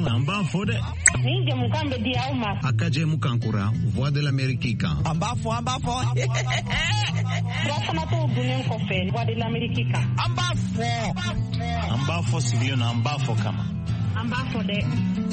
amba fode ni jamukan be di awma akaje mukankura voix de l'Amérique kan amba fo Rafana to dunen ko fe voix de l'Amérique kan amba fo sigilo na amba fo kama amba fo de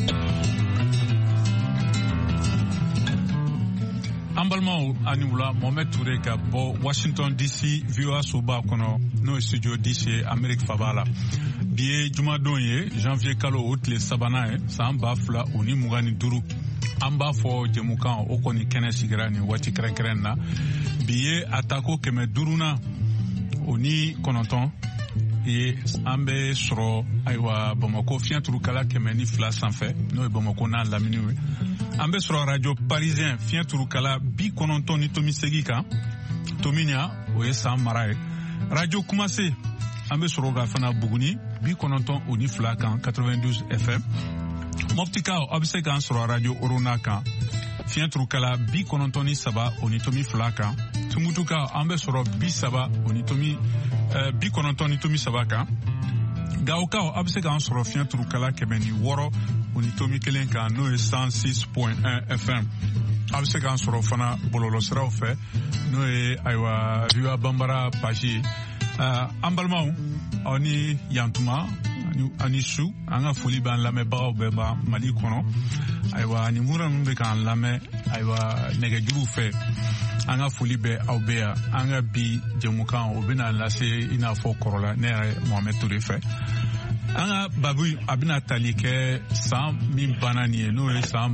Ambalmao Anioula Mohamed Touré ka bo Washington DC VOA Soba kono no studio DC Amerique Fabala biye jumadon ye janvier kalo otle sabana ye samba fla oni mugani duru amba fo jemukan o koni kene sigrani wati kren na biye atako keme duruna oni kononton ye ambe soro aywa Bamako fianturu kala keme ni fla sanfɛ no e Bamako na lamini ambe soro radio parisien fianturu kala bi kononton ni tomi segi kan tominia o ye san mara ye radio kumase ambe soro ga fana buguni bi kononton oni fla kan 92 FM moftika obse kan soro radio orona kan fianturu kala bi kononton ni saba oni tomi fla kan tumutuka ambe soro bi saba oni tomi bi kononton ni tomi saba kan Gaokao abse kan soro fianturu kala kemeni woro oni tomi kelen kan no 106.1 FM abse kan soro fana bololo siraw fɛ no ye aywa VOA Bambara page ambalmaw ani yantuma ani su an ka foli b'an lamɛnbagaw bɛɛ ba Mali kɔnɔ aywa ani mura minnu bɛ k'an lamɛn aywa nɛgɛjuru fɛ an ka foli bɛ aw bɛɛ yan an ka bi jɛmukan o bɛna lase i n'a fɔ kɔrɔla ne yɛrɛ Mohamed Touré fɛ an ka babu a bɛna tali kɛ san min banna nin ye n'o ye san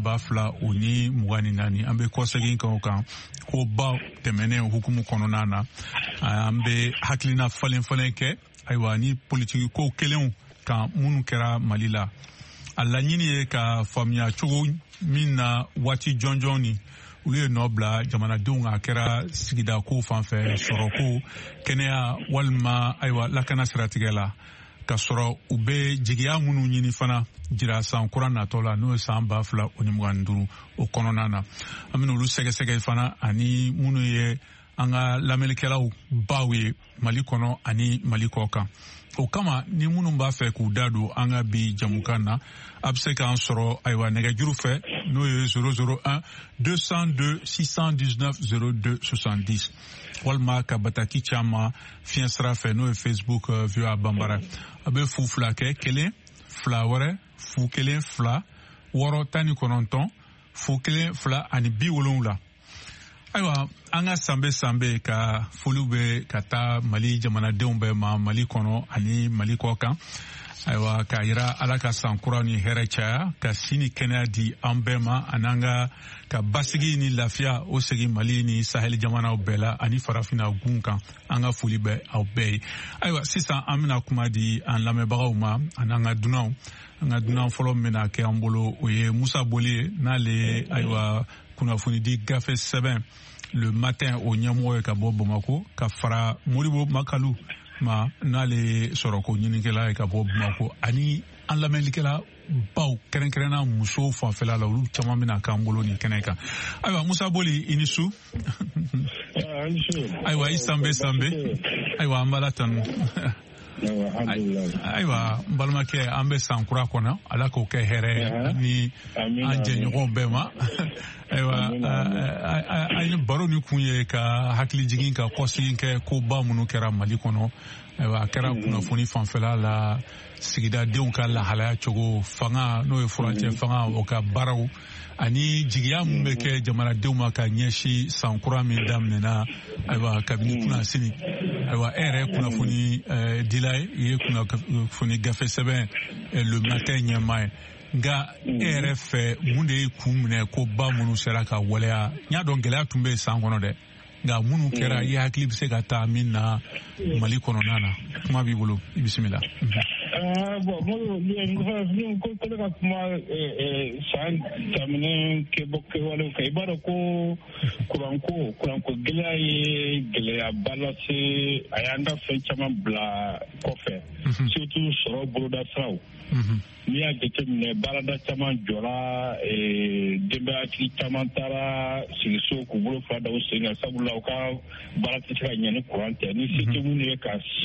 2024 an bɛ kɔsegin kan o kan ko ba tɛmɛnen hukumu kɔnɔna na an bɛ hakilina falen kɛ ayiwa ni politiki ko kelenw kan minnu kɛra Mali la a laɲini ye ka faamuya cogo min na waati jɔnjɔn ni olu ye nɔ bila jamanadenw a kɛra sigida ko fanfɛ sɔrɔko kɛnɛya walima ayiwa lakana siratigɛ la ka sɔrɔ u bɛ jigiya minnu ɲini fana jira san kura natɔ la n'o ye san 2025 o kɔnɔna na an bɛna olu sɛgɛsɛgɛ fana ani minnu ye an ka lamɛnnikɛlaw baw ye Mali kɔnɔ ani Mali kɔ kan o kama ni minnu b'a fɛ k'u da don an ka bi jamukan na a bɛ se k'an sɔrɔ ayiwa nɛgɛjuru fɛ n'o ye 001 202 619 02 70 walima ka bataki caman fiɲɛ sira fɛ n'o ye Facebook VOA Bambara a bɛ fu fila kɛ 1 2 wɛrɛ fu 1 2 6 19 fu 1 2 ani 70 ayiwa an ka sanbe ka foliw bɛ ka taa Mali jamanadenw bɛɛ ma Mali kɔnɔ ani Mali kɔ kan ayiwa ka yira Ala ka san kura ni hɛrɛ caya ka sini kɛnɛya di an bɛɛ ma an'an ka basigi ni lafiya o segin Mali ni Sahel jamanaw bɛɛ la ani farafinna gun kan an ka foli bɛ aw bɛɛ ye ayiwa sisan an bɛna kuma di an lamɛnbagaw ma an'an ka dunanw an ka dunan fɔlɔ min bɛna kɛ an bolo o ye Musa Boli ye n'ale ayiwa kunnafoni di gafe sɛbɛn le matin o ɲɛmɔgɔ ye ka bɔ Bamako ka fara Moribo Makalu ma n'ale sɔrɔ ko ɲinikɛla ye ka bɔ Bamako ani an lamɛnlikɛla baw kɛrɛnkɛrɛnna musow fanfɛla la olu caman bɛna k'an bolo nin kɛnɛ kan ayiwa Musa Boli i ni su ayiwa i sanbe ayiwa an b'ala tanu ayiwa n balimakɛ an bɛ san kura kɔnɔ Ala k'o kɛ hɛrɛ ni an jɛɲɔgɔnw bɛɛ ma ayiwa an ye baro ni kun ye ka hakili jigin ka kɔsegin kɛ ko ba minnu kɛra Mali kɔnɔ ayiwa a kɛra kunnafoni fanfɛla la sigidadenw ka lahalaya cogo fanga n'o ye furancɛ fanga o ka baaraw ani jigiya min bɛ kɛ jamanadenw ma ka ɲɛsin san kura min daminɛna ayiwa kabini kunnasini ayiwa e yɛrɛ kunnafoni dila ye i ye kunnafoni gafe sɛbɛn le matin ɲɛmaa ye nka e yɛrɛ fɛ mun de ye kun minɛ ko ba minnu sera ka waleya n y'a dɔn gɛlɛya tun bɛ san kɔnɔ dɛ nka minnu kɛra i hakili bɛ se ka taa min na Mali kɔnɔna na kuma b'i bolo i bisimila. Bon, ko ka kuma san tɛmɛnen kɛwalew kan i b'a dɔn ko kuranko gɛlɛya ye gɛlɛyaba lase a y'an ka fɛn caman bila kɔfɛ surtout sɔrɔ boloda siraw n'i y'a jateminɛ baarada caman jɔra denbayatigi caman taara sigi so k'u bolo fila da u sen kan sabula u ka baara tɛ se ka ɲɛ ni kuran tɛ ni se tɛ minnu ye ka